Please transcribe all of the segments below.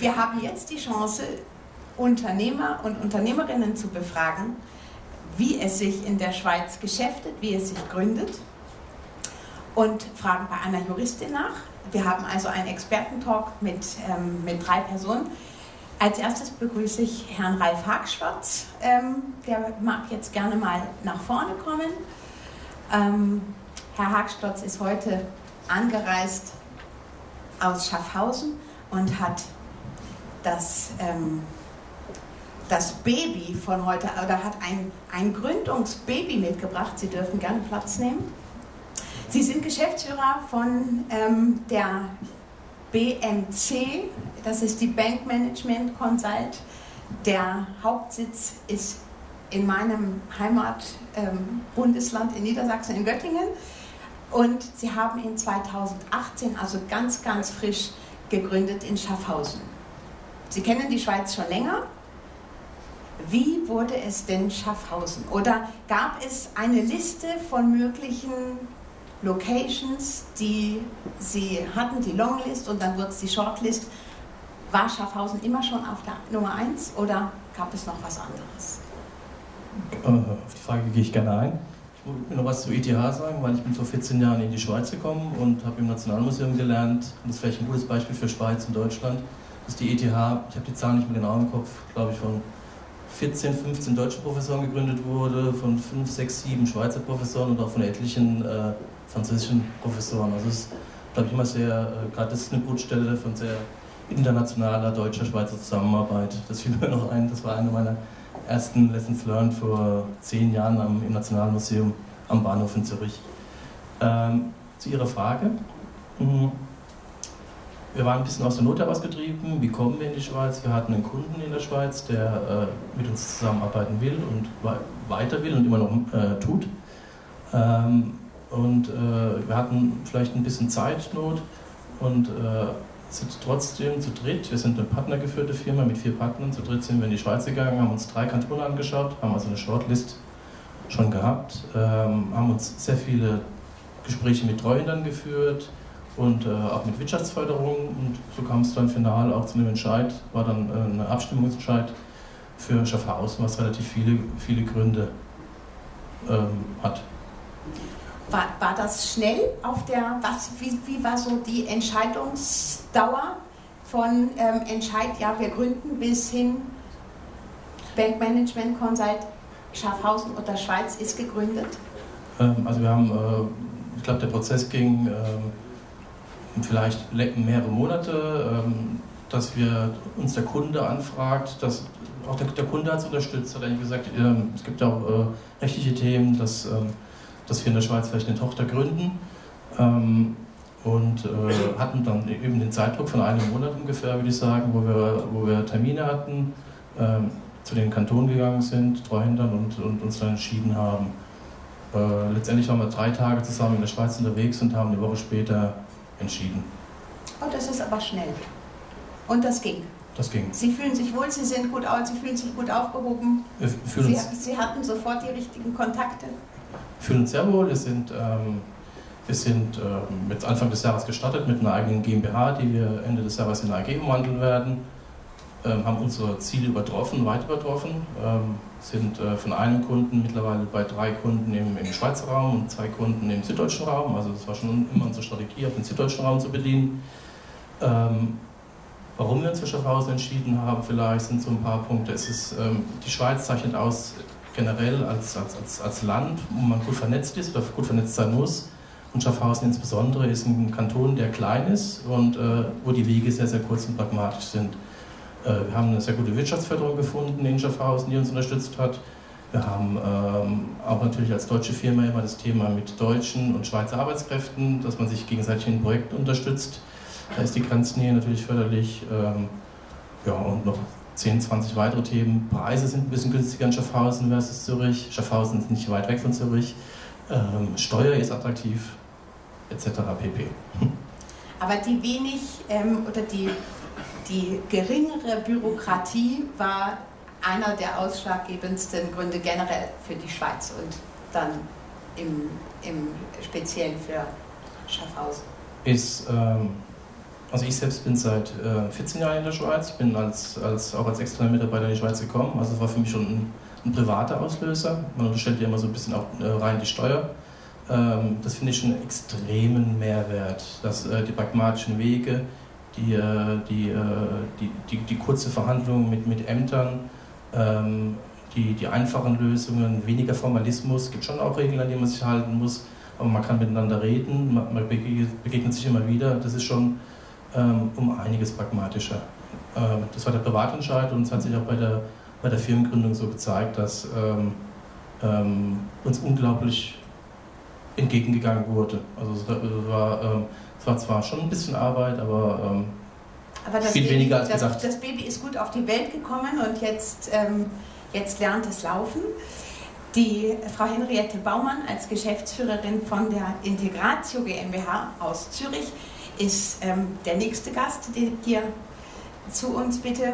Wir haben jetzt die Chance, Unternehmer und Unternehmerinnen zu befragen, wie es sich in der Schweiz geschäftet, wie es sich gründet, und fragen bei einer Juristin nach. Wir haben also einen Expertentalk mit 3 Personen. Als erstes begrüße ich Herrn Ralf Hagschwarz. Der mag jetzt gerne mal nach vorne kommen. Herr Hagschwarz ist heute angereist aus Schaffhausen und hat das Baby von heute, oder hat ein Gründungsbaby mitgebracht. Sie dürfen gerne Platz nehmen. Sie sind Geschäftsführer von der BMC, das ist die Bank Management Consult. Der Hauptsitz ist in meinem Heimatbundesland in Niedersachsen, in Göttingen. Und sie haben in 2018, also ganz, ganz frisch, gegründet in Schaffhausen. Sie kennen die Schweiz schon länger. Wie wurde es denn Schaffhausen? Oder gab es eine Liste von möglichen Locations, die Sie hatten, die Longlist, und dann wurde es die Shortlist? War Schaffhausen immer schon auf der Nummer 1 oder gab es noch was anderes? Auf die Frage gehe ich gerne ein. Ich wollte noch was zu ETH sagen, weil ich bin vor 14 Jahren in die Schweiz gekommen und habe im Nationalmuseum gelernt. Und das ist vielleicht ein gutes Beispiel für Schweiz und Deutschland. Das ist die ETH, ich habe die Zahlen nicht mehr genau im Kopf, glaube ich, von 14, 15 deutschen Professoren gegründet wurde, von 5, 6, 7 Schweizer Professoren und auch von etlichen französischen Professoren. Also es ist, glaube ich, immer sehr, gerade das ist eine Brutstelle von sehr internationaler deutscher Schweizer Zusammenarbeit. Das fiel mir noch ein, das war eine meiner ersten Lessons learned vor 10 Jahren im Nationalmuseum am Bahnhof in Zürich. Zu Ihrer Frage. Wir waren ein bisschen aus der Not herausgetrieben. Wie kommen wir in die Schweiz? Wir hatten einen Kunden in der Schweiz, der mit uns zusammenarbeiten will und weiter will und immer noch tut. Wir hatten vielleicht ein bisschen Zeitnot und sind trotzdem zu dritt. Wir sind eine partnergeführte Firma mit 4 Partnern. Zu dritt sind wir in die Schweiz gegangen, haben uns 3 Kantone angeschaut, haben also eine Shortlist schon gehabt, haben uns sehr viele Gespräche mit Treuhändern geführt und auch mit Wirtschaftsförderung, und so kam es dann final auch zu einem Entscheid, war dann ein Abstimmungsentscheid für Schaffhausen, was relativ viele Gründe hat. War das schnell wie war so die Entscheidungsdauer von Entscheid, ja, wir gründen, bis hin Bank Management Consult Schaffhausen oder Schweiz ist gegründet? Also wir haben, ich glaube, der Prozess ging vielleicht mehrere Monate, dass wir uns der Kunde anfragt, dass auch der Kunde hat es unterstützt, hat eigentlich gesagt, es gibt ja auch rechtliche Themen, dass wir in der Schweiz vielleicht eine Tochter gründen, und hatten dann eben den Zeitdruck von einem Monat ungefähr, würde ich sagen, wo wir Termine hatten, zu den Kantonen gegangen sind, Treuhändern, und uns dann entschieden haben. Letztendlich waren wir 3 Tage zusammen in der Schweiz unterwegs und haben eine Woche später entschieden. Oh, das ist aber schnell. Und das ging? Das ging. Sie fühlen sich wohl, Sie sind gut aus, Sie fühlen sich gut aufgehoben. Sie hatten sofort die richtigen Kontakte. Wir fühlen uns sehr wohl. Wir sind jetzt Anfang des Jahres gestartet mit einer eigenen GmbH, die wir Ende des Jahres in eine AG umwandeln werden. Haben unsere Ziele weit übertroffen. Sind von einem Kunden mittlerweile bei 3 Kunden im Schweizer Raum und 2 Kunden im süddeutschen Raum. Also das war schon immer unsere Strategie, auch den süddeutschen Raum zu bedienen. Warum wir uns für Schaffhausen entschieden haben, vielleicht sind so ein paar Punkte. Die Schweiz zeichnet aus generell als Land, wo man gut vernetzt ist oder gut vernetzt sein muss. Und Schaffhausen insbesondere ist ein Kanton, der klein ist und wo die Wege sehr, sehr kurz und pragmatisch sind. Wir haben eine sehr gute Wirtschaftsförderung gefunden in Schaffhausen, die uns unterstützt hat. Wir haben auch natürlich als deutsche Firma immer das Thema mit deutschen und Schweizer Arbeitskräften, dass man sich gegenseitig in Projekten unterstützt. Da ist die Grenznähe natürlich förderlich. Und noch 10, 20 weitere Themen. Preise sind ein bisschen günstiger in Schaffhausen versus Zürich. Schaffhausen ist nicht weit weg von Zürich. Steuer ist attraktiv, etc. pp. Aber die die geringere Bürokratie war einer der ausschlaggebendsten Gründe generell für die Schweiz und dann im Speziellen für Schaffhausen. Also ich selbst bin seit 14 Jahren in der Schweiz. Ich bin auch als externer Mitarbeiter in die Schweiz gekommen. Also es war für mich schon ein privater Auslöser. Man unterstellt ja immer so ein bisschen auch rein die Steuer. Das finde ich schon einen extremen Mehrwert, dass die pragmatischen Wege, die kurze Verhandlungen mit Ämtern, die einfachen Lösungen, weniger Formalismus. Es gibt schon auch Regeln, an die man sich halten muss, aber man kann miteinander reden, man begegnet sich immer wieder. Das ist schon um einiges pragmatischer. Das war der Privatentscheid und es hat sich auch bei der Firmengründung so gezeigt, dass uns unglaublich entgegengegangen wurde. Also es war zwar schon ein bisschen Arbeit, aber viel weniger als gedacht. Das Baby ist gut auf die Welt gekommen und jetzt lernt es laufen. Die Frau Henriette Baumann als Geschäftsführerin von der Integratio GmbH aus Zürich ist der nächste Gast, den hier zu uns bitte.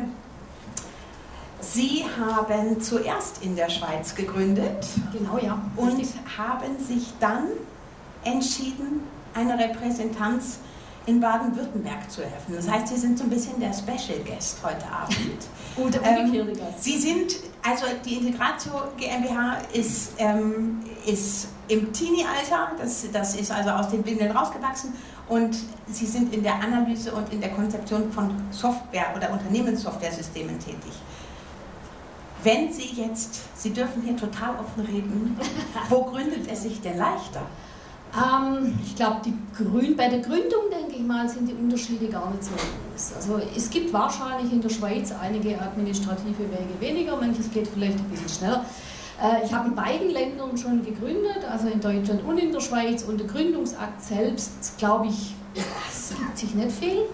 Sie haben zuerst in der Schweiz gegründet. Genau, ja. Und haben sich dann entschieden, eine Repräsentanz in Baden-Württemberg zu eröffnen. Das heißt, Sie sind so ein bisschen der Special Guest heute Abend. Oder umgekehrte Gast. Sie sind, also die Integratio GmbH ist im Teenie-Alter, das ist also aus den Windeln rausgewachsen und Sie sind in der Analyse und in der Konzeption von Software- oder Unternehmenssoftware-Systemen tätig. Wenn Sie dürfen hier total offen reden, wo gründet es sich denn leichter? Ich glaube, bei der Gründung, denke ich mal, sind die Unterschiede gar nicht so groß. Also es gibt wahrscheinlich in der Schweiz einige administrative Wege weniger, manches geht vielleicht ein bisschen schneller. Ich habe in beiden Ländern schon gegründet, also in Deutschland und in der Schweiz, und der Gründungsakt selbst, glaube ich, es gibt sich nicht viel.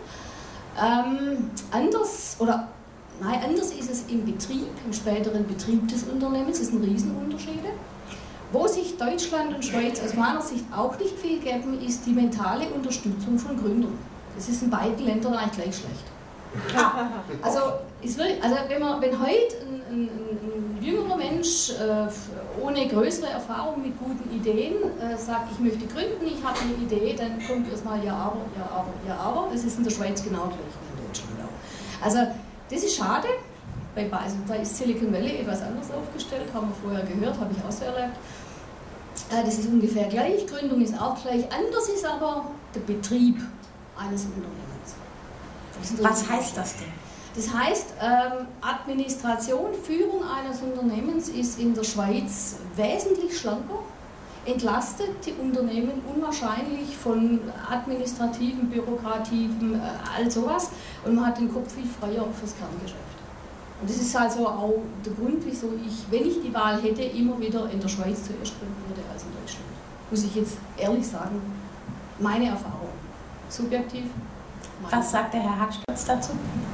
Anders ist es im Betrieb, im späteren Betrieb des Unternehmens, das sind Riesenunterschiede. Wo sich Deutschland und Schweiz aus meiner Sicht auch nicht viel geben, ist die mentale Unterstützung von Gründern. Das ist in beiden Ländern eigentlich gleich schlecht. Also wenn heute ein jüngerer Mensch ohne größere Erfahrung mit guten Ideen sagt, ich möchte gründen, ich habe eine Idee, dann kommt erstmal ja, aber. Das ist in der Schweiz genau gleich wie in Deutschland auch. Also das ist schade. Da ist Silicon Valley etwas anders aufgestellt, haben wir vorher gehört, habe ich auch so erlebt. Das ist ungefähr gleich, Gründung ist auch gleich. Anders ist aber der Betrieb eines Unternehmens. Was heißt das denn? Das heißt, Administration, Führung eines Unternehmens ist in der Schweiz wesentlich schlanker, entlastet die Unternehmen unwahrscheinlich von administrativen, bürokrativen, all sowas, und man hat den Kopf viel freier fürs Kerngeschäft. Und das ist also auch der Grund, wieso ich, wenn ich die Wahl hätte, immer wieder in der Schweiz zuerst gründen würde als in Deutschland. Muss ich jetzt ehrlich sagen, meine Erfahrung. Subjektiv. Was sagt der Herr Hacksturz dazu?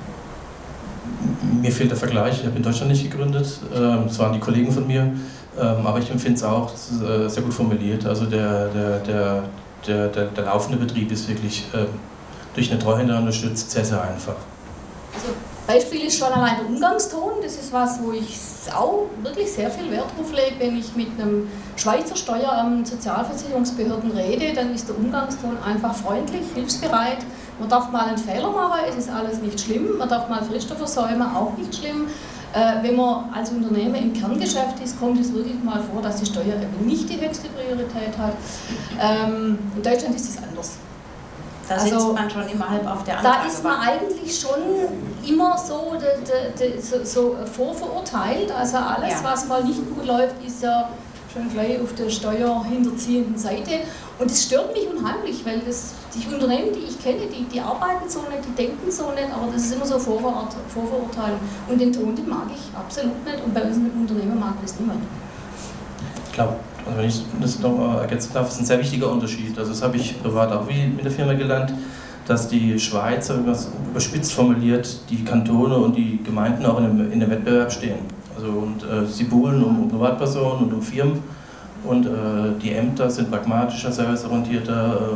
Mir fehlt der Vergleich, ich habe in Deutschland nicht gegründet, das waren die Kollegen von mir, aber ich empfinde es auch, das ist sehr gut formuliert. Also der laufende Betrieb ist wirklich durch eine Treuhänder unterstützt sehr, sehr einfach. Also Beispiel ist schon allein der Umgangston, das ist was, wo ich auch wirklich sehr viel Wert drauf lege. Wenn ich mit einem Schweizer Steueramt, Sozialversicherungsbehörden rede, dann ist der Umgangston einfach freundlich, hilfsbereit. Man darf mal einen Fehler machen, es ist alles nicht schlimm. Man darf mal Fristen versäumen, auch nicht schlimm. Wenn man als Unternehmer im Kerngeschäft ist, kommt es wirklich mal vor, dass die Steuer eben nicht die höchste Priorität hat. In Deutschland ist es anders. Da sitzt man schon immer halb auf der Anlage. Da ist man eigentlich schon immer so vorverurteilt. Also alles, ja, was mal nicht gut läuft, ist ja schon gleich auf der steuerhinterziehenden Seite. Und das stört mich unheimlich, weil die Unternehmen, die ich kenne, die arbeiten so nicht, die denken so nicht, aber das ist immer so Vorverurteilung. Und den Ton, den mag ich absolut nicht, und bei uns im Unternehmen mag das niemand. Ich glaube, also wenn ich das noch ergänzen darf, ist ein sehr wichtiger Unterschied. Also das habe ich privat auch wie mit der Firma gelernt, dass die Schweizer, wenn man es überspitzt formuliert, die Kantone und die Gemeinden auch in einem Wettbewerb stehen. Also und sie buhlen um Privatpersonen und um Firmen, und die Ämter sind pragmatischer, serviceorientierter,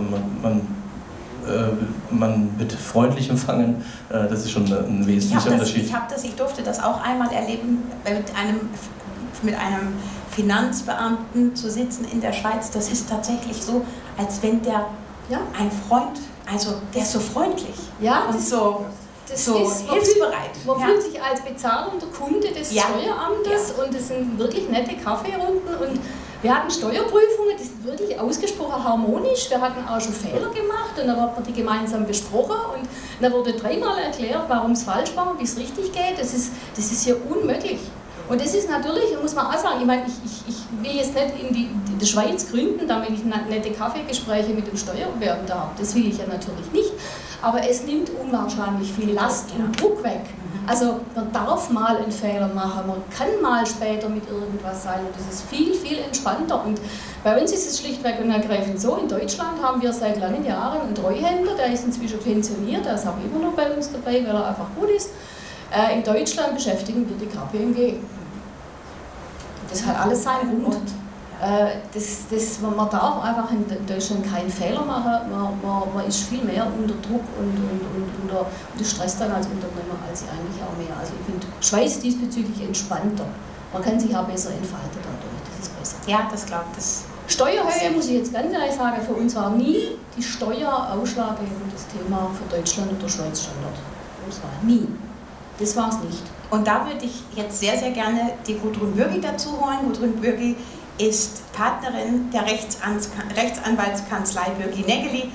man wird freundlich empfangen. Das ist schon ein wesentlicher Unterschied. Ich durfte das auch einmal erleben, mit einem Finanzbeamten zu sitzen in der Schweiz. Das ist tatsächlich so, als wenn der ein Freund Also der ist so freundlich. Ja, und so das so ist, hilfsbereit. Man fühlt sich als bezahlender Kunde des Steueramtes und es sind wirklich nette Kaffeerunden und wir hatten Steuerprüfungen, die sind wirklich ausgesprochen harmonisch. Wir hatten auch schon Fehler gemacht und dann haben wir die gemeinsam besprochen und dann wurde 3-mal erklärt, warum es falsch war und wie es richtig geht. Das ist ja unmöglich. Und das ist natürlich, muss man auch sagen, ich meine, ich will jetzt nicht in die Schweiz gründen, damit ich nette Kaffeegespräche mit dem Steuerbeamten habe. Das will ich ja natürlich nicht. Aber es nimmt unwahrscheinlich viel Last und Druck weg. Also man darf mal einen Fehler machen, man kann mal später mit irgendwas sein und das ist viel, viel entspannter. Und bei uns ist es schlichtweg und ergreifend so, in Deutschland haben wir seit langen Jahren einen Treuhänder, der ist inzwischen pensioniert, der ist auch immer noch bei uns dabei, weil er einfach gut ist. In Deutschland beschäftigen wir die KPMG. Das hat alles seinen Grund. Man darf einfach in Deutschland keinen Fehler machen, man ist viel mehr unter Druck und unter Stress dann als Unternehmer als eigentlich auch mehr. Also ich finde Schweiz diesbezüglich entspannter. Man kann sich auch besser entfalten dadurch, das ist besser. Ja, das glaube ich. Steuerhöhe, muss ich jetzt ganz ehrlich sagen, für uns war nie die Steuer ausschlaggebendes Thema für Deutschland oder Schweiz Standard. Das war nie. Das war es nicht. Und da würde ich jetzt sehr, sehr gerne die Gudrun Bürgi dazu holen. Gudrun Bürgi ist Partnerin der Rechtsanwaltskanzlei Bürgi-Nägeli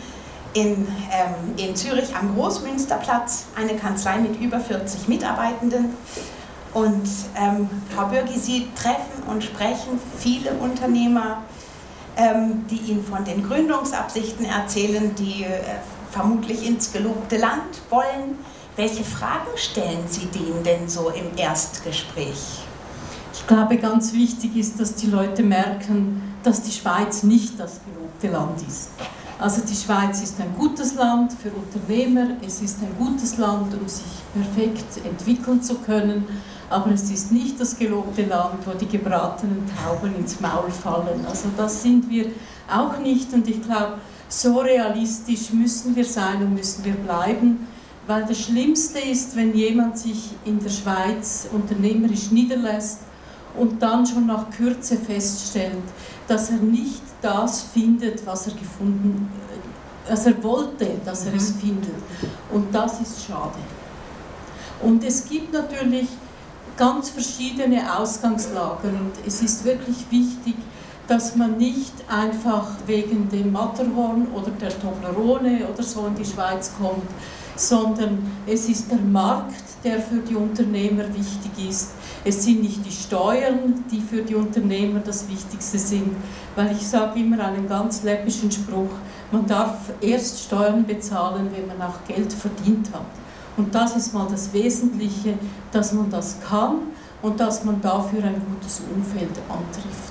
in Zürich am Großmünsterplatz, eine Kanzlei mit über 40 Mitarbeitenden. Und Frau Bürgi, Sie treffen und sprechen viele Unternehmer, die Ihnen von den Gründungsabsichten erzählen, die vermutlich ins gelobte Land wollen. Welche Fragen stellen Sie denen denn so im Erstgespräch? Ich glaube, ganz wichtig ist, dass die Leute merken, dass die Schweiz nicht das gelobte Land ist. Also die Schweiz ist ein gutes Land für Unternehmer, es ist ein gutes Land, um sich perfekt entwickeln zu können, aber es ist nicht das gelobte Land, wo die gebratenen Tauben ins Maul fallen. Also das sind wir auch nicht und ich glaube, so realistisch müssen wir sein und müssen wir bleiben. Weil das Schlimmste ist, wenn jemand sich in der Schweiz unternehmerisch niederlässt und dann schon nach Kürze feststellt, dass er nicht das findet, was er wollte, dass er es findet. Und das ist schade. Und es gibt natürlich ganz verschiedene Ausgangslagen und es ist wirklich wichtig, dass man nicht einfach wegen dem Matterhorn oder der Toblerone oder so in die Schweiz kommt, sondern es ist der Markt, der für die Unternehmer wichtig ist. Es sind nicht die Steuern, die für die Unternehmer das Wichtigste sind, weil ich sage immer einen ganz läppischen Spruch, man darf erst Steuern bezahlen, wenn man auch Geld verdient hat. Und das ist mal das Wesentliche, dass man das kann und dass man dafür ein gutes Umfeld antrifft.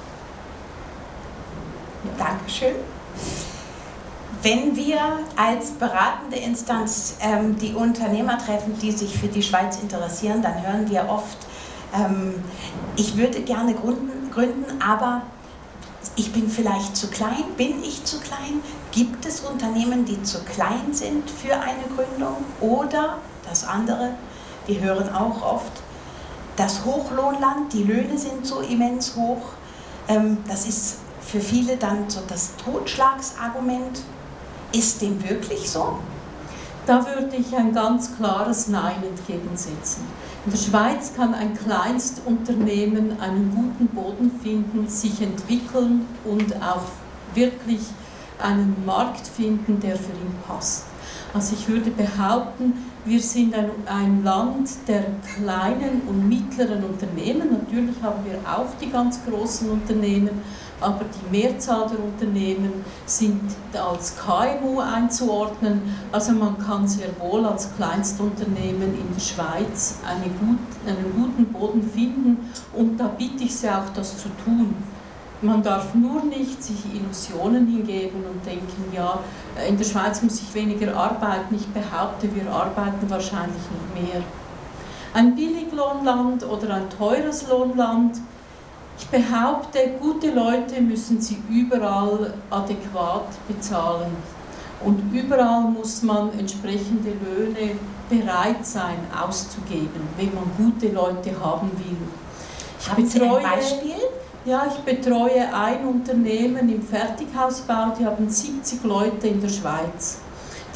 Ja. Dankeschön. Wenn wir als beratende Instanz die Unternehmer treffen, die sich für die Schweiz interessieren, dann hören wir oft, ich würde gerne gründen, aber ich bin vielleicht zu klein. Bin ich zu klein? Gibt es Unternehmen, die zu klein sind für eine Gründung? Oder das andere, wir hören auch oft, das Hochlohnland, die Löhne sind so immens hoch. Das ist für viele dann so das Totschlagsargument. Ist dem wirklich so? Da würde ich ein ganz klares Nein entgegensetzen. In der Schweiz kann ein Kleinstunternehmen einen guten Boden finden, sich entwickeln und auch wirklich einen Markt finden, der für ihn passt. Also ich würde behaupten, wir sind ein Land der kleinen und mittleren Unternehmen. Natürlich haben wir auch die ganz großen Unternehmen, aber die Mehrzahl der Unternehmen sind als KMU einzuordnen. Also man kann sehr wohl als Kleinstunternehmen in der Schweiz einen guten Boden finden und da bitte ich Sie auch, das zu tun. Man darf nur nicht sich Illusionen hingeben und denken, ja, in der Schweiz muss ich weniger arbeiten. Ich behaupte, wir arbeiten wahrscheinlich noch mehr. Ein Billiglohnland oder ein teures Lohnland, ich behaupte, gute Leute müssen sie überall adäquat bezahlen. Und überall muss man entsprechende Löhne bereit sein auszugeben, wenn man gute Leute haben will. Haben Sie ein Beispiel? Ja, ich betreue ein Unternehmen im Fertighausbau, die haben 70 Leute in der Schweiz.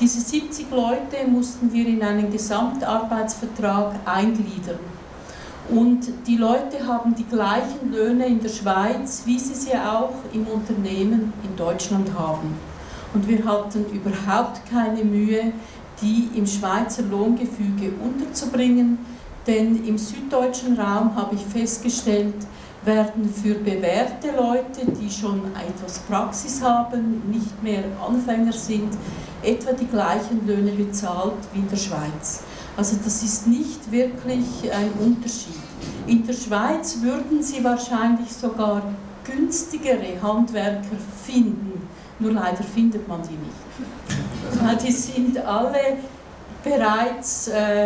Diese 70 Leute mussten wir in einen Gesamtarbeitsvertrag eingliedern. Und die Leute haben die gleichen Löhne in der Schweiz, wie sie auch im Unternehmen in Deutschland haben. Und wir hatten überhaupt keine Mühe, die im Schweizer Lohngefüge unterzubringen, denn im süddeutschen Raum habe ich festgestellt, werden für bewährte Leute, die schon etwas Praxis haben, nicht mehr Anfänger sind, etwa die gleichen Löhne bezahlt wie in der Schweiz. Also das ist nicht wirklich ein Unterschied. In der Schweiz würden Sie wahrscheinlich sogar günstigere Handwerker finden, nur leider findet man die nicht. Weil die sind alle bereits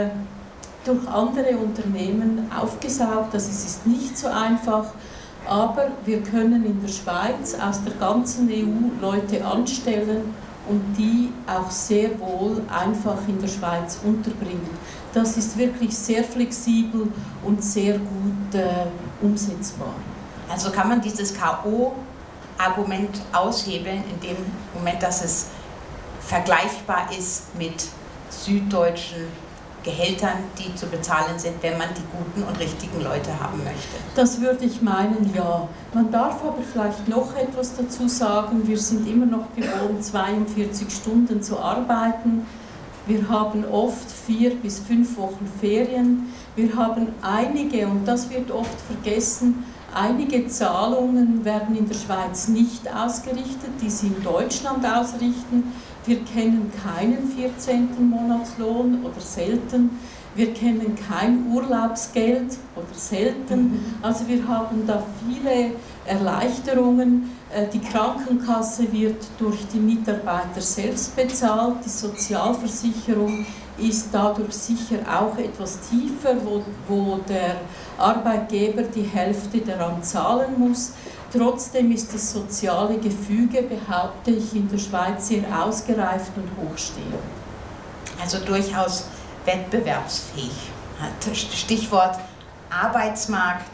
durch andere Unternehmen aufgesaugt, also es ist nicht so einfach, aber wir können in der Schweiz aus der ganzen EU Leute anstellen und die auch sehr wohl einfach in der Schweiz unterbringen. Das ist wirklich sehr flexibel und sehr gut umsetzbar. Also kann man dieses K.O.-Argument aushebeln in dem Moment, dass es vergleichbar ist mit süddeutschen Gehältern, die zu bezahlen sind, wenn man die guten und richtigen Leute haben möchte. Das würde ich meinen, ja. Man darf aber vielleicht noch etwas dazu sagen. Wir sind immer noch gewohnt, 42 Stunden zu arbeiten. Wir haben oft 4 bis 5 Wochen Ferien. Wir haben einige, und das wird oft vergessen, einige Zahlungen werden in der Schweiz nicht ausgerichtet, die sie in Deutschland ausrichten. Wir kennen keinen 14. Monatslohn oder selten. Wir kennen kein Urlaubsgeld oder selten. Also wir haben da viele Erleichterungen. Die Krankenkasse wird durch die Mitarbeiter selbst bezahlt. Die Sozialversicherung ist dadurch sicher auch etwas tiefer, wo der Arbeitgeber die Hälfte daran zahlen muss. Trotzdem ist das soziale Gefüge, behaupte ich, in der Schweiz sehr ausgereift und hochstehend. Also durchaus wettbewerbsfähig. Stichwort Arbeitsmarkt.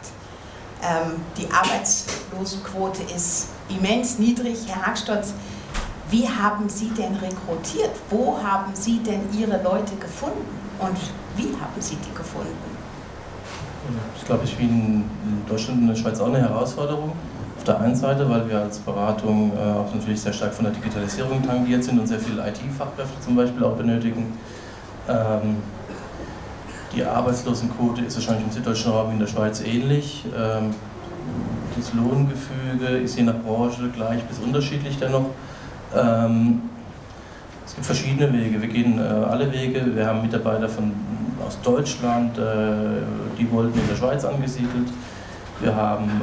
Die Arbeitslosenquote ist immens niedrig. Herr Hagstotz, wie haben Sie denn rekrutiert? Wo haben Sie denn Ihre Leute gefunden? Und wie haben Sie die gefunden? Das glaube ich, wie in Deutschland und in der Schweiz auch eine Herausforderung. Auf der einen Seite, weil wir als Beratung auch natürlich sehr stark von der Digitalisierung tangiert sind und sehr viele IT-Fachkräfte zum Beispiel auch benötigen. Die Arbeitslosenquote ist wahrscheinlich im süddeutschen Raum wie in der Schweiz ähnlich. Das Lohngefüge ist je nach Branche gleich bis unterschiedlich dennoch. Es gibt verschiedene Wege. Wir gehen alle Wege. Wir haben Mitarbeiter aus Deutschland, die wurden in der Schweiz angesiedelt. Wir haben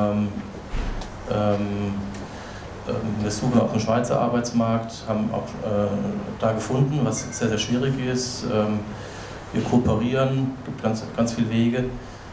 wir suchen auf dem Schweizer Arbeitsmarkt, haben auch da gefunden, was sehr, sehr schwierig ist. Wir kooperieren, es gibt ganz viele Wege.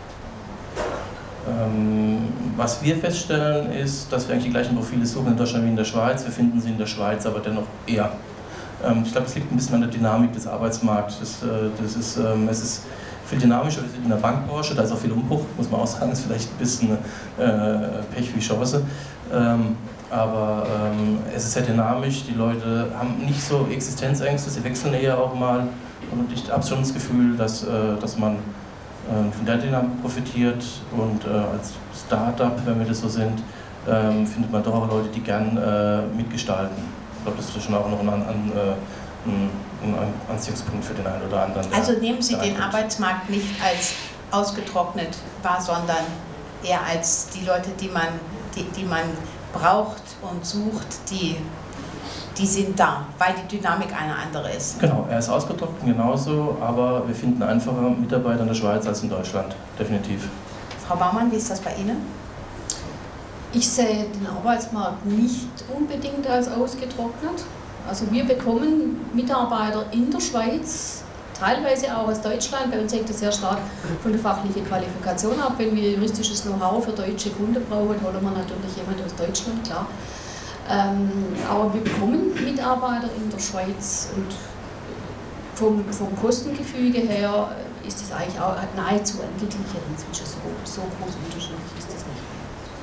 Was wir feststellen ist, dass wir eigentlich die gleichen Profile suchen in Deutschland wie in der Schweiz. Wir finden sie in der Schweiz aber dennoch eher. Ich glaube, es liegt ein bisschen an der Dynamik des Arbeitsmarkts. Es ist viel dynamischer, wir sind in der Bankbranche, da ist auch viel Umbruch, muss man auch sagen, ist vielleicht ein bisschen Pech wie Chance. Aber es ist sehr dynamisch, die Leute haben nicht so Existenzängste, sie wechseln eher auch mal. Und ich habe schon das Gefühl, dass man von der Dynamik profitiert und als Start-up, wenn wir das so sind, findet man doch auch Leute, die gern mitgestalten. Ich glaube, das ist schon auch noch ein Anziehungspunkt für den einen oder anderen. Also nehmen Sie den Arbeitsmarkt nicht als ausgetrocknet wahr, sondern eher als die Leute, die man braucht und sucht, die sind da, weil die Dynamik eine andere ist. Genau, er ist ausgetrocknet genauso, aber wir finden einfacher Mitarbeiter in der Schweiz als in Deutschland, definitiv. Frau Baumann, wie ist das bei Ihnen? Ich sehe den Arbeitsmarkt nicht unbedingt als ausgetrocknet. Also wir bekommen Mitarbeiter in der Schweiz, teilweise auch aus Deutschland. Bei uns hängt es sehr stark von der fachlichen Qualifikation ab. Wenn wir juristisches Know-how für deutsche Kunden brauchen, holen wir natürlich jemanden aus Deutschland, klar. Aber wir bekommen Mitarbeiter in der Schweiz und vom Kostengefüge her ist es eigentlich auch nahezu angeglichen inzwischen. So groß unterschiedlich ist das nicht.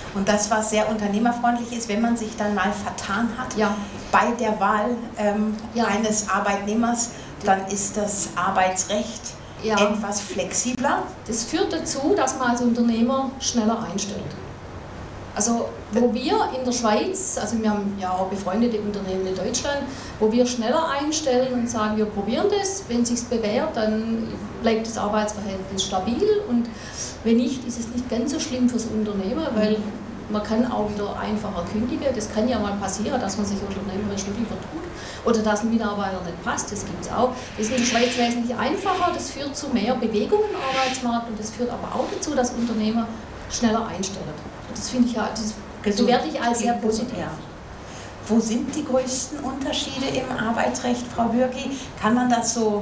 Und das, was sehr unternehmerfreundlich ist, wenn man sich dann mal vertan hat bei der Wahl eines Arbeitnehmers, dann ist das Arbeitsrecht etwas flexibler. Das führt dazu, dass man als Unternehmer schneller einstellt. Also wo wir in der Schweiz, also wir haben ja auch befreundete Unternehmen in Deutschland, wo wir schneller einstellen und sagen, wir probieren das, wenn es sich bewährt, dann bleibt das Arbeitsverhältnis stabil und wenn nicht, ist es nicht ganz so schlimm fürs Unternehmer, weil man kann auch wieder einfacher kündigen. Das kann ja mal passieren, dass man sich unternehmerisch wirklich vertut oder dass ein Mitarbeiter nicht passt, das gibt es auch. Das ist in der Schweiz wesentlich einfacher, das führt zu mehr Bewegung im Arbeitsmarkt und das führt aber auch dazu, dass Unternehmer schneller einstellen. Das finde ich ja, das bewerte ich als sehr positiv. Ja. Wo sind die größten Unterschiede im Arbeitsrecht, Frau Bürgi? Kann man das so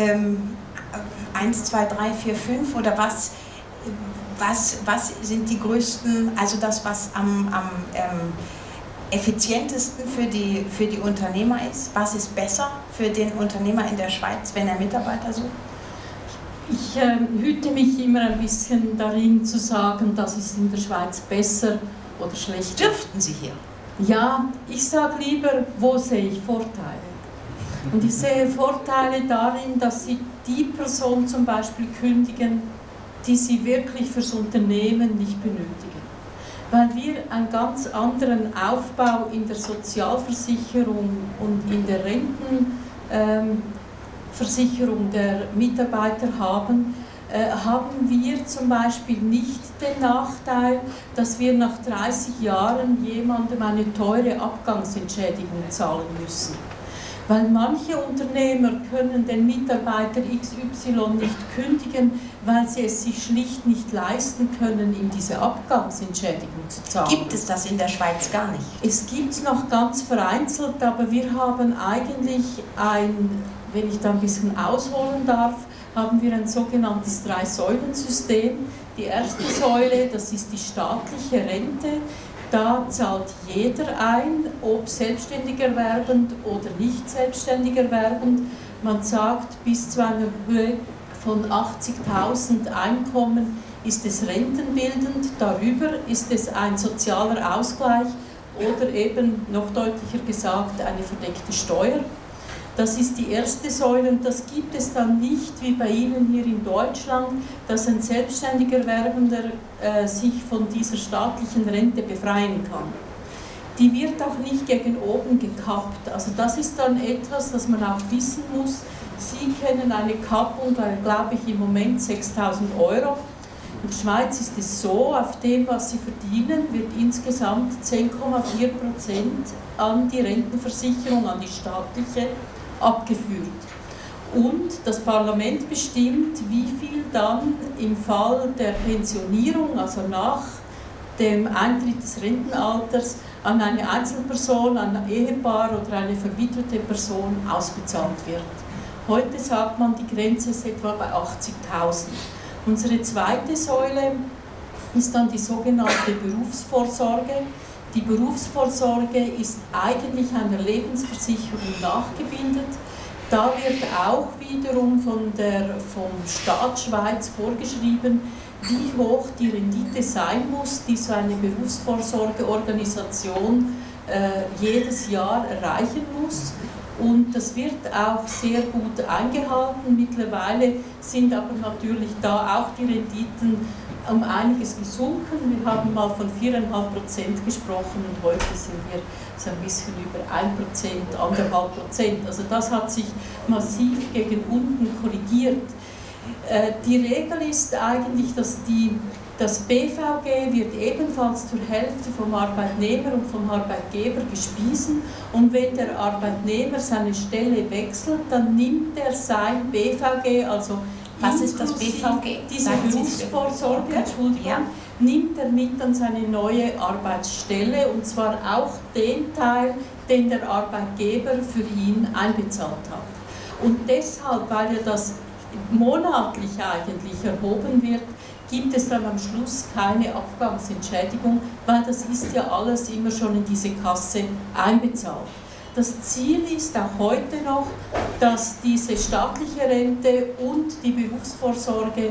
1, 2, 3, 4, 5 oder was sind die größten, also das, was am effizientesten für die Unternehmer ist? Was ist besser für den Unternehmer in der Schweiz, wenn er Mitarbeiter sucht? Ich hüte mich immer ein bisschen darin zu sagen, das ist in der Schweiz besser oder schlechter. Dürften Sie hier? Ja, ich sage lieber, wo sehe ich Vorteile? Und ich sehe Vorteile darin, dass Sie die Person zum Beispiel kündigen, die Sie wirklich fürs Unternehmen nicht benötigen. Weil wir einen ganz anderen Aufbau in der Sozialversicherung und in der Rentenversicherung der Mitarbeiter haben, haben wir zum Beispiel nicht den Nachteil, dass wir nach 30 Jahren jemandem eine teure Abgangsentschädigung zahlen müssen. Weil manche Unternehmer können den Mitarbeiter XY nicht kündigen, weil sie es sich schlicht nicht leisten können, ihm diese Abgangsentschädigung zu zahlen. Gibt es das in der Schweiz gar nicht? Es gibt es noch ganz vereinzelt, aber wir haben eigentlich wenn ich da ein bisschen ausholen darf, haben wir ein sogenanntes 3-Säulen-System. Die erste Säule, das ist die staatliche Rente. Da zahlt jeder ein, ob selbstständig erwerbend oder nicht selbstständig erwerbend. Man sagt, bis zu einer Höhe von 80.000 Einkommen ist es rentenbildend. Darüber ist es ein sozialer Ausgleich oder eben noch deutlicher gesagt eine verdeckte Steuer. Das ist die erste Säule und das gibt es dann nicht wie bei Ihnen hier in Deutschland, dass ein selbstständiger Erwerbender sich von dieser staatlichen Rente befreien kann. Die wird auch nicht gegen oben gekappt. Also das ist dann etwas, das man auch wissen muss. Sie kennen eine Kappung, glaube ich, im Moment 6.000 €. In der Schweiz ist es so, auf dem, was Sie verdienen, wird insgesamt 10,4% an die Rentenversicherung, an die staatliche, abgeführt. Und das Parlament bestimmt, wie viel dann im Fall der Pensionierung, also nach dem Eintritt des Rentenalters, an eine Einzelperson, an ein Ehepaar oder eine verwitwete Person ausbezahlt wird. Heute sagt man, die Grenze ist etwa bei 80.000. Unsere zweite Säule ist dann die sogenannte Berufsvorsorge. Die Berufsvorsorge ist eigentlich einer Lebensversicherung nachgebildet. Da wird auch wiederum vom Staat Schweiz vorgeschrieben, wie hoch die Rendite sein muss, die so eine Berufsvorsorgeorganisation jedes Jahr erreichen muss. Und das wird auch sehr gut eingehalten. Mittlerweile sind aber natürlich da auch die Renditen um einiges gesunken. Wir haben mal von 4,5% gesprochen und heute sind wir so ein bisschen über 1%, 1,5%. Also das hat sich massiv gegen unten korrigiert. Die Regel ist eigentlich, dass das BVG wird ebenfalls zur Hälfte vom Arbeitnehmer und vom Arbeitgeber gespiesen und wenn der Arbeitnehmer seine Stelle wechselt, dann nimmt er sein BVG, also was ist das BVG? Diese Berufsvorsorge, Entschuldigung, ja, nimmt er mit an seine neue Arbeitsstelle und zwar auch den Teil, den der Arbeitgeber für ihn einbezahlt hat. Und deshalb, weil ja das monatlich eigentlich erhoben wird, gibt es dann am Schluss keine Abgangsentschädigung, weil das ist ja alles immer schon in diese Kasse einbezahlt. Das Ziel ist auch heute noch, dass diese staatliche Rente und die Berufsvorsorge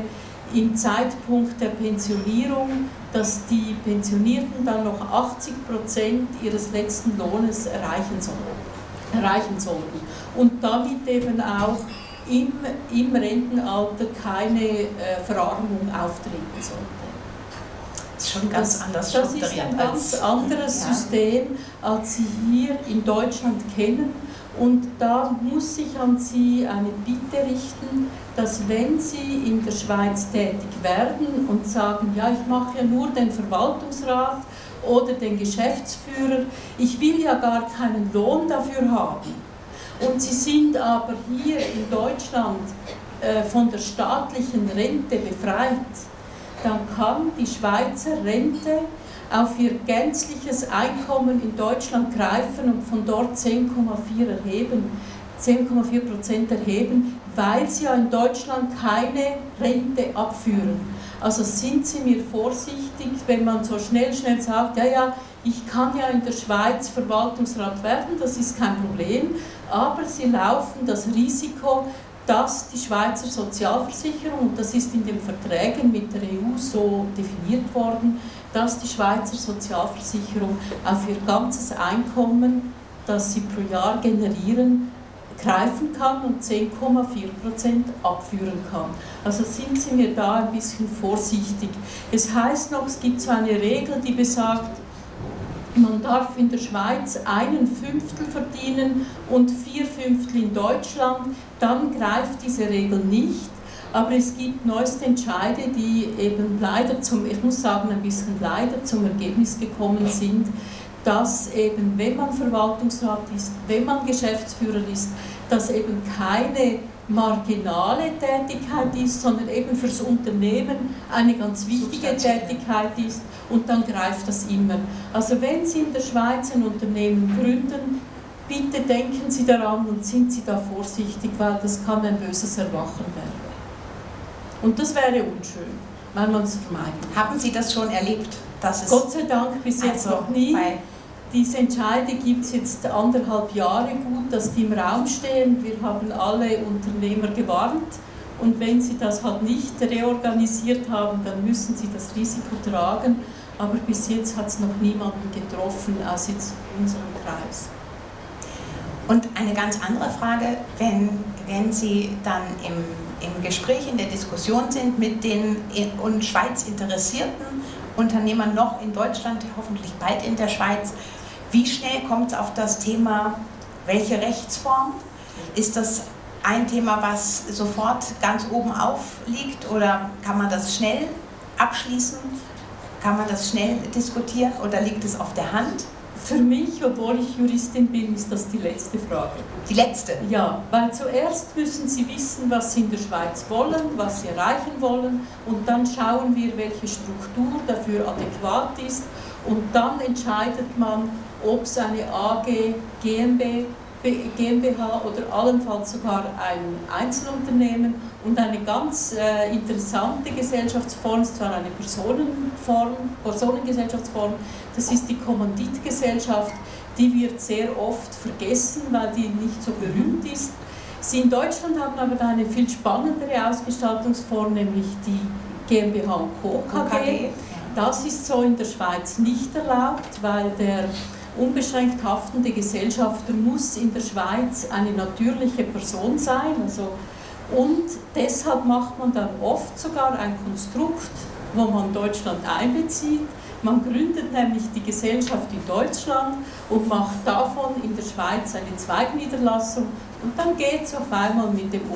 im Zeitpunkt der Pensionierung, dass die Pensionierten dann noch 80% ihres letzten Lohnes erreichen sollten und damit eben auch im Rentenalter keine Verarmung auftreten sollte. Das ist schon ganz anders strukturiert. Das ist ein ganz anderes System, als Sie hier in Deutschland kennen. Und da muss ich an Sie eine Bitte richten, dass wenn Sie in der Schweiz tätig werden und sagen, ja, ich mache ja nur den Verwaltungsrat oder den Geschäftsführer, ich will ja gar keinen Lohn dafür haben. Und Sie sind aber hier in Deutschland von der staatlichen Rente befreit, dann kann die Schweizer Rente auf ihr gänzliches Einkommen in Deutschland greifen und von dort 10,4% erheben, weil sie ja in Deutschland keine Rente abführen. Also sind Sie mir vorsichtig, wenn man so schnell sagt, ja, ich kann ja in der Schweiz Verwaltungsrat werden, das ist kein Problem, aber Sie laufen das Risiko, dass die Schweizer Sozialversicherung, und das ist in den Verträgen mit der EU so definiert worden, dass die Schweizer Sozialversicherung auf ihr ganzes Einkommen, das sie pro Jahr generieren, greifen kann und 10,4% abführen kann. Also sind Sie mir da ein bisschen vorsichtig. Es heißt noch, es gibt so eine Regel, die besagt, man darf in der Schweiz 1/5 verdienen und 4/5 in Deutschland, dann greift diese Regel nicht. Aber es gibt neueste Entscheide, die eben leider ich muss sagen, ein bisschen leider zum Ergebnis gekommen sind, dass eben, wenn man Verwaltungsrat ist, wenn man Geschäftsführer ist, dass eben keine marginale Tätigkeit ist, sondern eben fürs Unternehmen eine ganz wichtige Tätigkeit ist und dann greift das immer. Also wenn Sie in der Schweiz ein Unternehmen gründen, bitte denken Sie daran und sind Sie da vorsichtig, weil das kann ein böses Erwachen werden. Und das wäre unschön, weil man es vermeiden kann. Haben Sie das schon erlebt? Dass es Gott sei Dank bis jetzt noch nie. Diese Entscheide gibt es jetzt 1,5 Jahre gut, dass die im Raum stehen. Wir haben alle Unternehmer gewarnt. Und wenn sie das halt nicht reorganisiert haben, dann müssen sie das Risiko tragen. Aber bis jetzt hat es noch niemanden getroffen, als jetzt in unserem Kreis. Und eine ganz andere Frage, wenn Sie dann im Gespräch, in der Diskussion sind mit den in Schweiz interessierten Unternehmern noch in Deutschland, hoffentlich bald in der Schweiz, wie schnell kommt es auf das Thema, welche Rechtsform? Ist das ein Thema, was sofort ganz oben aufliegt oder kann man das schnell abschließen? Kann man das schnell diskutieren oder liegt es auf der Hand? Für mich, obwohl ich Juristin bin, ist das die letzte Frage. Die letzte? Ja, weil zuerst müssen Sie wissen, was Sie in der Schweiz wollen, was Sie erreichen wollen und dann schauen wir, welche Struktur dafür adäquat ist und dann entscheidet man, ob es eine AG, GmbH oder allenfalls sogar ein Einzelunternehmen und eine ganz interessante Gesellschaftsform, ist zwar eine Personengesellschaftsform, das ist die Kommanditgesellschaft, die wird sehr oft vergessen, weil die nicht so berühmt ist. Sie in Deutschland haben aber eine viel spannendere Ausgestaltungsform, nämlich die GmbH und Co. KG. Das ist so in der Schweiz nicht erlaubt, weil der unbeschränkt haftende Gesellschafter muss in der Schweiz eine natürliche Person sein. Und deshalb macht man dann oft sogar ein Konstrukt, wo man Deutschland einbezieht. Man gründet nämlich die Gesellschaft in Deutschland und macht davon in der Schweiz eine Zweigniederlassung und dann geht es auf einmal mit dem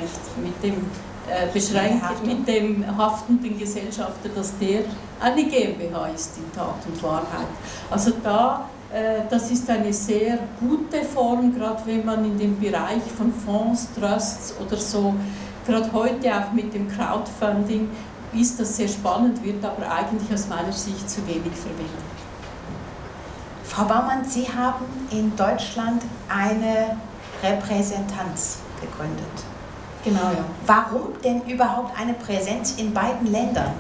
mit dem haftenden Gesellschafter, dass der eine GmbH ist in Tat und Wahrheit. Also das ist eine sehr gute Form, gerade wenn man in dem Bereich von Fonds, Trusts oder so, gerade heute auch mit dem Crowdfunding, ist das sehr spannend, wird aber eigentlich aus meiner Sicht zu wenig verwendet. Frau Baumann, Sie haben in Deutschland eine Repräsentanz gegründet. Genau, ja. Warum denn überhaupt eine Präsenz in beiden Ländern?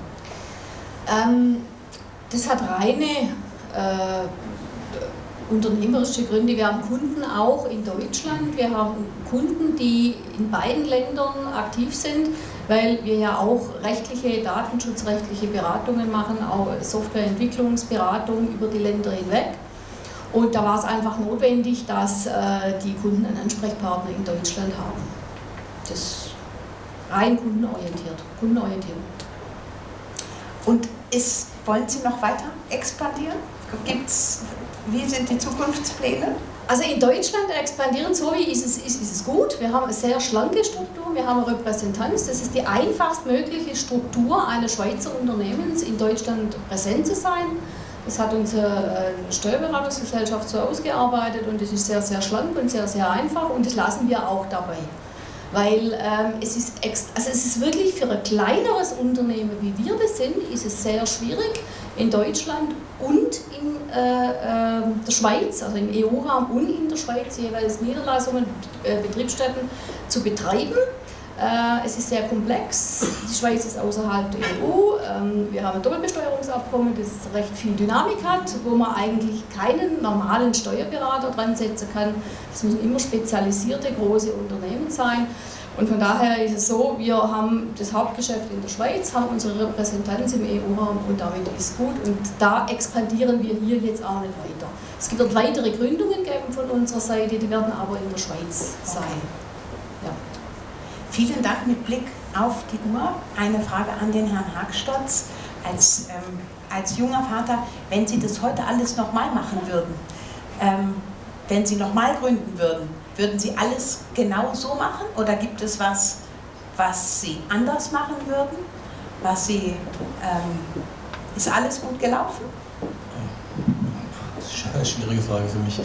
Das hat reine unternehmerische Gründe. Wir haben Kunden auch in Deutschland. Wir haben Kunden, die in beiden Ländern aktiv sind, weil wir ja auch rechtliche, datenschutzrechtliche Beratungen machen, auch Softwareentwicklungsberatung über die Länder hinweg. Und da war es einfach notwendig, dass die Kunden einen Ansprechpartner in Deutschland haben. Das ist rein kundenorientiert. Und wollen Sie noch weiter expandieren? Wie sind die Zukunftspläne? Also in Deutschland expandieren, so wie ist es gut. Wir haben eine sehr schlanke Struktur, wir haben eine Repräsentanz. Das ist die einfachst mögliche Struktur eines Schweizer Unternehmens, in Deutschland präsent zu sein. Das hat unsere Steuerberatungsgesellschaft so ausgearbeitet und es ist sehr, sehr schlank und sehr, sehr einfach und das lassen wir auch dabei. Weil es ist wirklich für ein kleineres Unternehmen, wie wir das sind, ist es sehr schwierig, in Deutschland und in der Schweiz, also im EU-Raum und in der Schweiz jeweils Niederlassungen, Betriebsstätten zu betreiben. Es ist sehr komplex. Die Schweiz ist außerhalb der EU. Wir haben ein Doppelbesteuerungsabkommen, das recht viel Dynamik hat, wo man eigentlich keinen normalen Steuerberater dran setzen kann. Es müssen immer spezialisierte große Unternehmen sein. Und von daher ist es so, wir haben das Hauptgeschäft in der Schweiz, haben unsere Repräsentanz im EU-Raum und damit ist gut. Und da expandieren wir hier jetzt auch nicht weiter. Es wird weitere Gründungen geben von unserer Seite, die werden aber in der Schweiz sein. Ja. Vielen Dank. Mit Blick auf die Uhr eine Frage an den Herrn Hagstotz. Als junger Vater, wenn Sie das heute alles nochmal machen würden, wenn Sie nochmal gründen würden Sie alles genau so machen oder gibt es was Sie anders machen würden? Ist alles gut gelaufen? Das ist eine schwierige Frage für mich.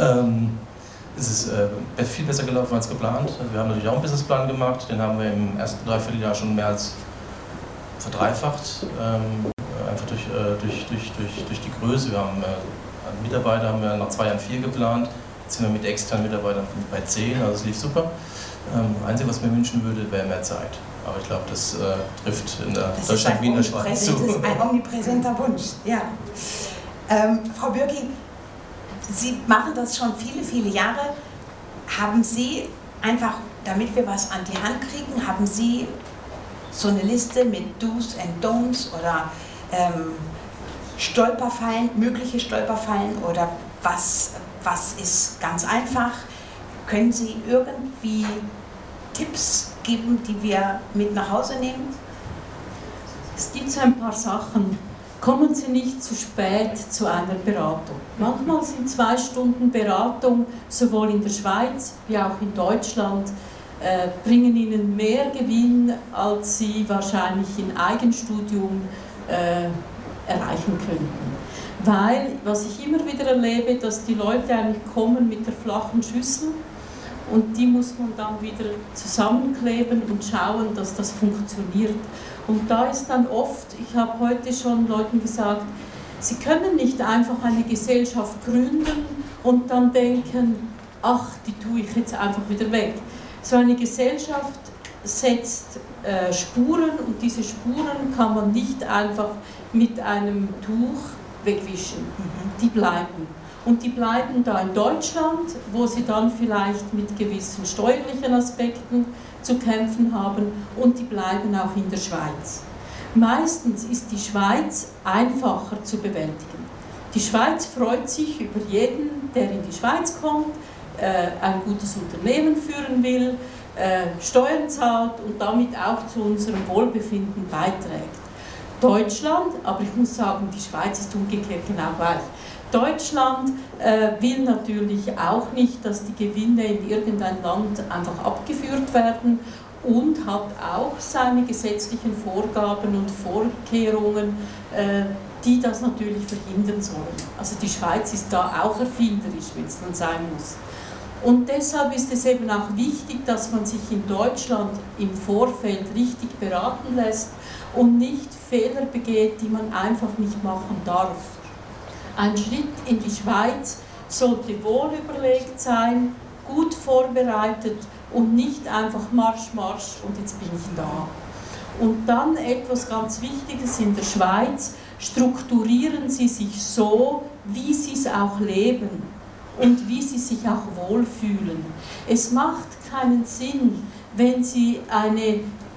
Es ist viel besser gelaufen als geplant. Wir haben natürlich auch einen Businessplan gemacht, den haben wir im ersten Dreivierteljahr schon mehr als verdreifacht. Einfach durch die Größe. Wir haben Mitarbeiter haben wir nach 2 Jahren 4 geplant. Jetzt sind wir mit externen Mitarbeitern bei 10, also es lief super. Das Einzige, was ich mir wünschen würde, wäre mehr Zeit. Aber ich glaube, das trifft in der Deutschland wie in der Schweiz zu. Das ist ein omnipräsenter Wunsch, ja. Frau Bürki, Sie machen das schon viele, viele Jahre. Haben Sie einfach, damit wir was an die Hand kriegen, haben Sie so eine Liste mit Do's and Don'ts oder Stolperfallen, mögliche Stolperfallen oder was ist ganz einfach? Können Sie irgendwie Tipps geben, die wir mit nach Hause nehmen? Es gibt so ein paar Sachen. Kommen Sie nicht zu spät zu einer Beratung. Manchmal sind 2 Stunden Beratung, sowohl in der Schweiz wie auch in Deutschland, bringen Ihnen mehr Gewinn, als Sie wahrscheinlich in Eigenstudium erreichen könnten. Weil, was ich immer wieder erlebe, dass die Leute eigentlich kommen mit der flachen Schüssel und die muss man dann wieder zusammenkleben und schauen, dass das funktioniert. Und da ist dann oft, ich habe heute schon Leuten gesagt, sie können nicht einfach eine Gesellschaft gründen und dann denken, ach, die tue ich jetzt einfach wieder weg. So eine Gesellschaft setzt Spuren und diese Spuren kann man nicht einfach mit einem Tuch wegwischen. Die bleiben. Und die bleiben da in Deutschland, wo sie dann vielleicht mit gewissen steuerlichen Aspekten zu kämpfen haben und die bleiben auch in der Schweiz. Meistens ist die Schweiz einfacher zu bewältigen. Die Schweiz freut sich über jeden, der in die Schweiz kommt, ein gutes Unternehmen führen will, Steuern zahlt und damit auch zu unserem Wohlbefinden beiträgt. Deutschland, aber ich muss sagen, die Schweiz ist umgekehrt genau gleich. Deutschland will natürlich auch nicht, dass die Gewinne in irgendein Land einfach abgeführt werden und hat auch seine gesetzlichen Vorgaben und Vorkehrungen, die das natürlich verhindern sollen. Also die Schweiz ist da auch erfinderisch, wenn es dann sein muss. Und deshalb ist es eben auch wichtig, dass man sich in Deutschland im Vorfeld richtig beraten lässt und nicht Fehler begeht, die man einfach nicht machen darf. Ein Schritt in die Schweiz sollte wohl überlegt sein, gut vorbereitet und nicht einfach Marsch, Marsch und jetzt bin ich da. Und dann etwas ganz Wichtiges in der Schweiz, strukturieren Sie sich so, wie Sie es auch leben und wie Sie sich auch wohlfühlen. Es macht keinen Sinn, wenn Sie eine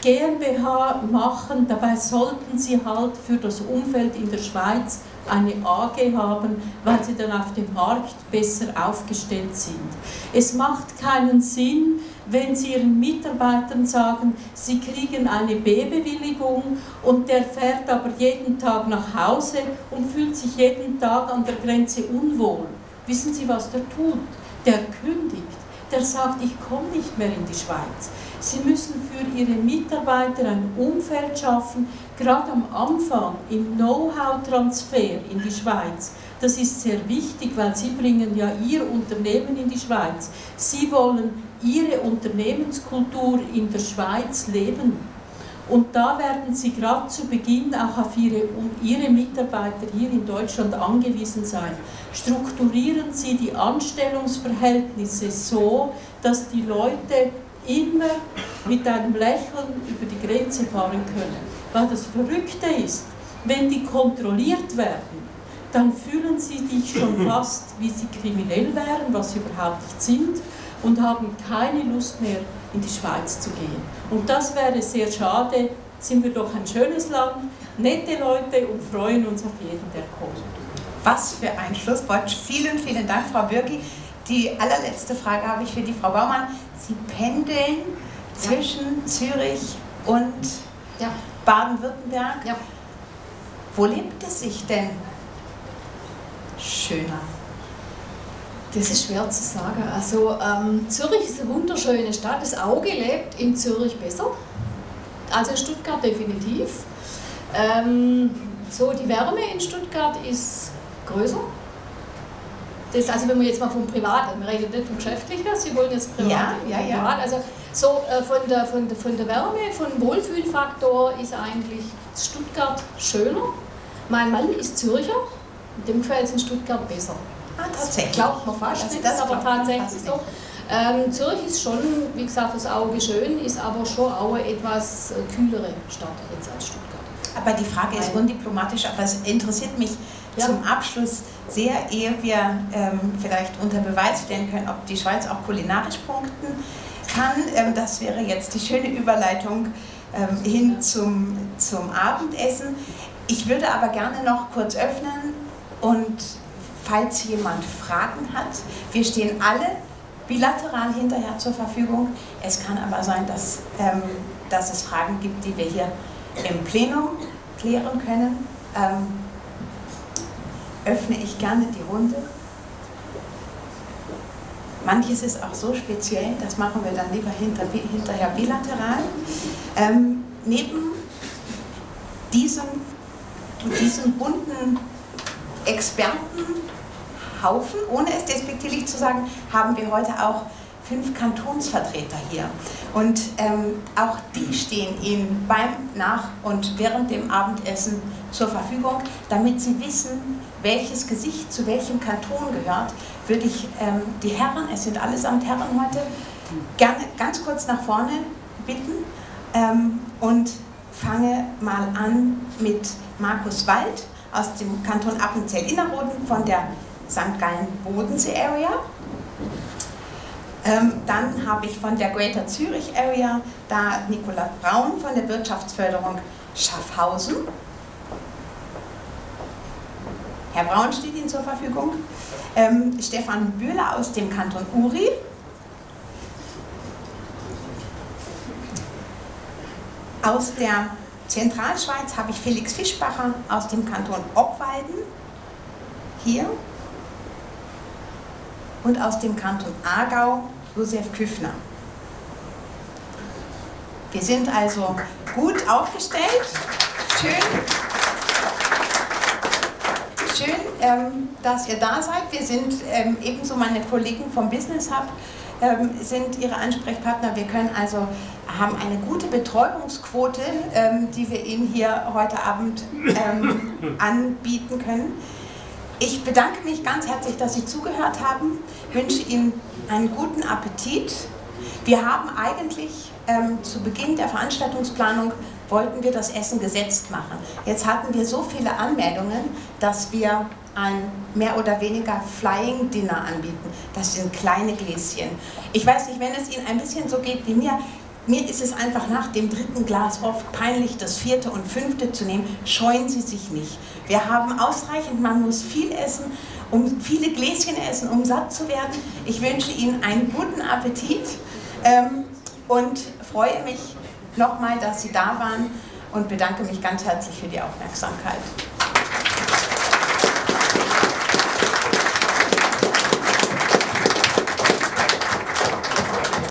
GmbH machen, dabei sollten sie halt für das Umfeld in der Schweiz eine AG haben, weil sie dann auf dem Markt besser aufgestellt sind. Es macht keinen Sinn, wenn Sie Ihren Mitarbeitern sagen, Sie kriegen eine B-Bewilligung und der fährt aber jeden Tag nach Hause und fühlt sich jeden Tag an der Grenze unwohl. Wissen Sie, was der tut? Der kündigt. Der sagt, ich komme nicht mehr in die Schweiz. Sie müssen für Ihre Mitarbeiter ein Umfeld schaffen, gerade am Anfang im Know-how-Transfer in die Schweiz. Das ist sehr wichtig, weil Sie bringen ja Ihr Unternehmen in die Schweiz. Sie wollen Ihre Unternehmenskultur in der Schweiz leben. Und da werden Sie gerade zu Beginn auch auf Ihre Mitarbeiter hier in Deutschland angewiesen sein. Strukturieren Sie die Anstellungsverhältnisse so, dass die Leute immer mit einem Lächeln über die Grenze fahren können. Weil das Verrückte ist, wenn die kontrolliert werden, dann fühlen sie sich schon fast, wie sie kriminell wären, was sie überhaupt nicht sind, und haben keine Lust mehr, in die Schweiz zu gehen. Und das wäre sehr schade. Sind wir doch ein schönes Land, nette Leute und freuen uns auf jeden, der kommt. Was für ein Schlusswort. Vielen, vielen Dank, Frau Bürgi. Die allerletzte Frage habe ich für die Frau Baumann. Sie pendeln zwischen Zürich und Baden-Württemberg. Ja. Wo lebt es sich denn schöner? Das ist schwer zu sagen. Also Zürich ist eine wunderschöne Stadt. Das Auge lebt in Zürich besser. Also in Stuttgart definitiv. So die Wärme in Stuttgart ist größer. Das, also wenn wir jetzt mal vom Privaten, wir reden nicht vom Geschäftlichen, Sie wollen jetzt privat. Ja. Also so von der Wärme, vom Wohlfühlfaktor ist eigentlich Stuttgart schöner. Mein Mann ist Zürcher, dem gefällt es in Stuttgart besser. Ah, tatsächlich. Glaubt man fast nicht, das aber tatsächlich so. Zürich ist schon, wie gesagt, fürs Auge schön, ist aber schon auch eine etwas kühlere Stadt jetzt als Stuttgart. Aber die Frage ist undiplomatisch, aber es interessiert mich zum Abschluss sehr, ehe wir vielleicht unter Beweis stellen können, ob die Schweiz auch kulinarisch punkten kann. Das wäre jetzt die schöne Überleitung hin zum Abendessen. Ich würde aber gerne noch kurz öffnen und falls jemand Fragen hat, wir stehen alle bilateral hinterher zur Verfügung. Es kann aber sein, dass es Fragen gibt, die wir hier im Plenum klären können. Öffne ich gerne die Runde. Manches ist auch so speziell, das machen wir dann lieber hinterher bilateral. Neben diesem bunten Expertenhaufen, ohne es despektierlich zu sagen, haben wir heute auch 5 Kantonsvertreter hier. Und auch die stehen Ihnen beim Nach- und während dem Abendessen zur Verfügung. Damit Sie wissen, welches Gesicht zu welchem Kanton gehört, würde ich die Herren, es sind allesamt Herren heute, gerne ganz kurz nach vorne bitten und fange mal an mit Markus Wald aus dem Kanton Appenzell-Innerrhoden von der St. Gallen-Bodensee Area. Dann habe ich von der Greater Zürich Area da Nicola Braun von der Wirtschaftsförderung Schaffhausen. Herr Braun steht Ihnen zur Verfügung. Stefan Bühler aus dem Kanton Uri. Aus der Zentralschweiz habe ich Felix Fischbacher aus dem Kanton Obwalden. Hier. Und aus dem Kanton Aargau Josef Küffner. Wir sind also gut aufgestellt. Schön, dass ihr da seid. Wir sind ebenso meine Kollegen vom Business Hub sind Ihre Ansprechpartner. Wir können also haben eine gute Betreuungsquote, die wir Ihnen hier heute Abend anbieten können. Ich bedanke mich ganz herzlich, dass Sie zugehört haben. Ich wünsche Ihnen einen guten Appetit. Wir haben eigentlich zu Beginn der Veranstaltungsplanung wollten wir das Essen gesetzt machen. Jetzt hatten wir so viele Anmeldungen, dass wir ein mehr oder weniger Flying Dinner anbieten. Das sind kleine Gläschen. Ich weiß nicht, wenn es Ihnen ein bisschen so geht wie mir, Mir ist es einfach nach dem 3. Glas oft peinlich, das 4. und 5. zu nehmen. Scheuen Sie sich nicht. Wir haben ausreichend, man muss viel essen, viele Gläschen essen, um satt zu werden. Ich wünsche Ihnen einen guten Appetit und freue mich nochmal, dass Sie da waren und bedanke mich ganz herzlich für die Aufmerksamkeit.